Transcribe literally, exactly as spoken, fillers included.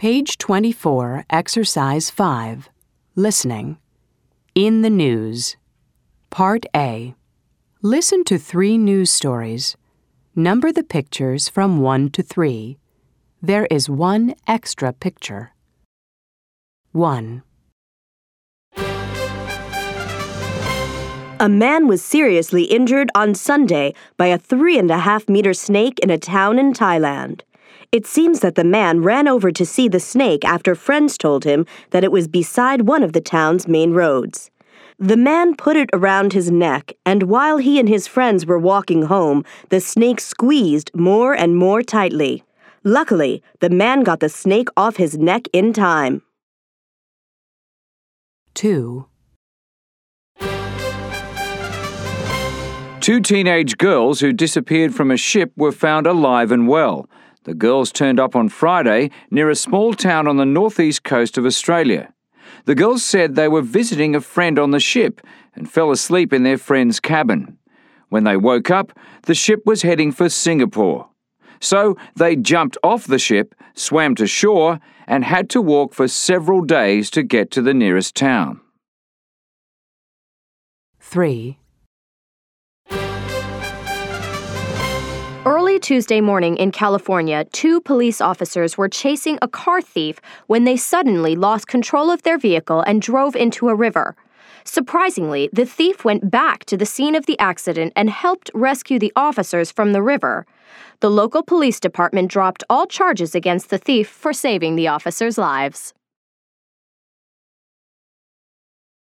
Page twenty-four, Exercise five. Listening. In the news. Part A. Listen to three news stories. Number the pictures from one to three. There is one extra picture. one. A man was seriously injured on Sunday by a three and a half meter snake in a town in Thailand. It seems that the man ran over to see the snake after friends told him that it was beside one of the town's main roads. The man put it around his neck, and while he and his friends were walking home, the snake squeezed more and more tightly. Luckily, the man got the snake off his neck in time. two. Two teenage girls who disappeared from a ship were found alive and well. The girls turned up on Friday near a small town on the northeast coast of Australia. The girls said they were visiting a friend on the ship and fell asleep in their friend's cabin. When they woke up, the ship was heading for Singapore. So they jumped off the ship, swam to shore, and had to walk for several days to get to the nearest town. three. Early Tuesday morning in California, two police officers were chasing a car thief when they suddenly lost control of their vehicle and drove into a river. Surprisingly, the thief went back to the scene of the accident and helped rescue the officers from the river. The local police department dropped all charges against the thief for saving the officers' lives.